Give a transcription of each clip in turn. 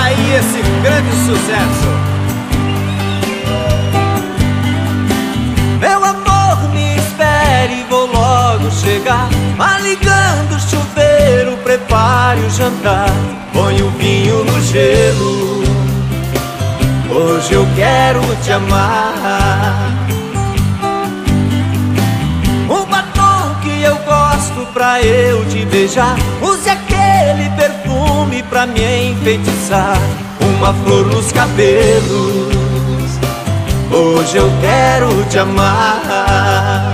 aí esse grande sucesso. Meu amor, me espere, vou logo chegar. Vá ligando o chuveiro, prepare o jantar. Põe o vinho no gelo, hoje eu quero te amar. Um batom que eu gosto pra eu te beijar. Use aquele perfume pra me enfeitiçar. Uma flor nos cabelos, hoje eu quero te amar.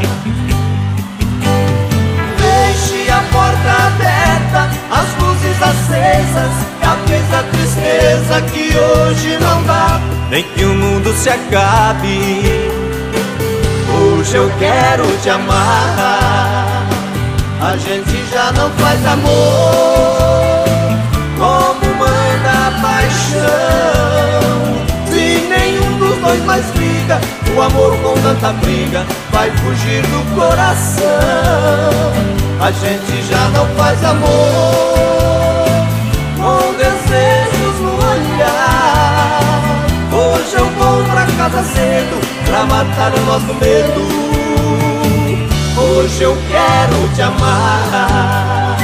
Deixe a porta aberta, as luzes acesas. Talvez a tristeza que hoje não dá, nem que o mundo se acabe, hoje eu quero te amar. A gente já não faz amor como manda a paixão. Se nenhum dos dois mais liga, o amor com tanta briga vai fugir do coração. A gente já não faz amor com desejos no olhar. Hoje eu vou pra casa cedo pra matar o nosso medo. Hoje eu quero te amar.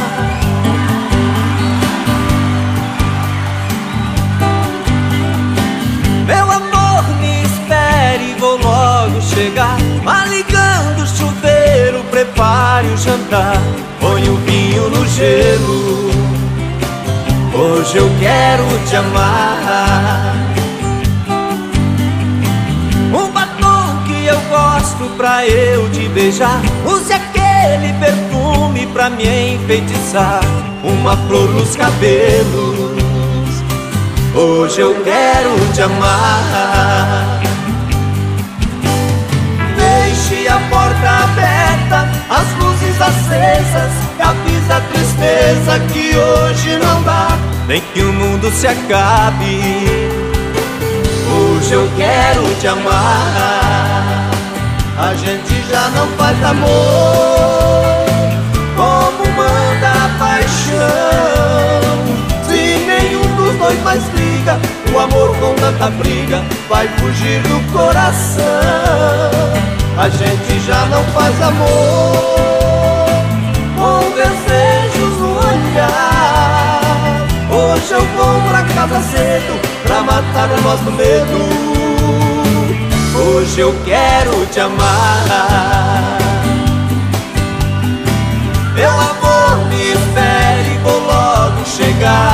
Meu amor, me espere, vou logo chegar. Vá ligando o chuveiro, prepare o jantar. Põe o vinho no gelo, hoje eu quero te amar. Um batom que eu gosto pra eu te beijar. Use aquele perfume pra me enfeitiçar. Uma flor nos cabelos, hoje eu quero te amar. Deixe a porta aberta, as luzes acesas. Avisa a tristeza que hoje não dá, nem que o mundo se acabe, hoje eu quero te amar. A gente já não faz amor como manda a paixão. Se nenhum dos dois mais liga, o amor com tanta briga vai fugir do coração. A gente já não faz amor com desejos no olhar. Hoje eu vou pra casa cedo pra matar o nosso medo. Hoje eu quero te amar. Meu amor, me espere, vou logo chegar.